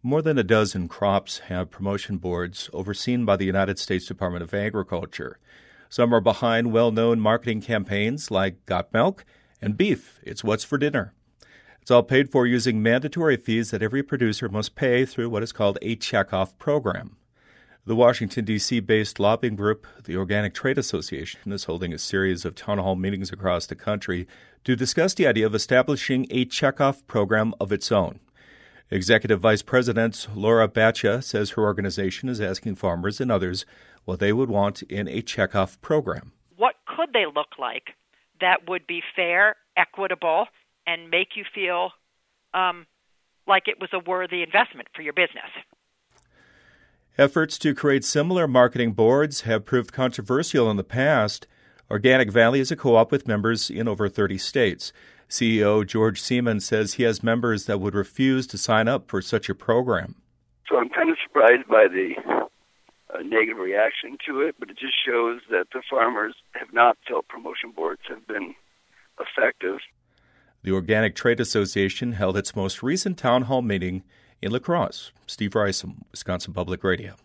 More than a dozen crops have promotion boards overseen by the United States Department of Agriculture. Some are behind well-known marketing campaigns like Got Milk and Beef, It's What's for Dinner. It's all paid for using mandatory fees that every producer must pay through what is called a checkoff program. The Washington, D.C.-based lobbying group, the Organic Trade Association, is holding a series of town hall meetings across the country to discuss the idea of establishing a checkoff program of its own. Executive Vice President Laura Batcha says her organization is asking farmers and others what they would want in a checkoff program. What could they look like that would be fair, equitable, and make you feel like it was a worthy investment for your business? Efforts to create similar marketing boards have proved controversial in the past. Organic Valley is a co-op with members in over 30 states. CEO George Seaman says he has members that would refuse to sign up for such a program. So I'm kind of surprised by the negative reaction to it, but it just shows that the farmers have not felt promotion boards have been effective. The Organic Trade Association held its most recent town hall meeting in La Crosse. Steve Rice, Wisconsin Public Radio.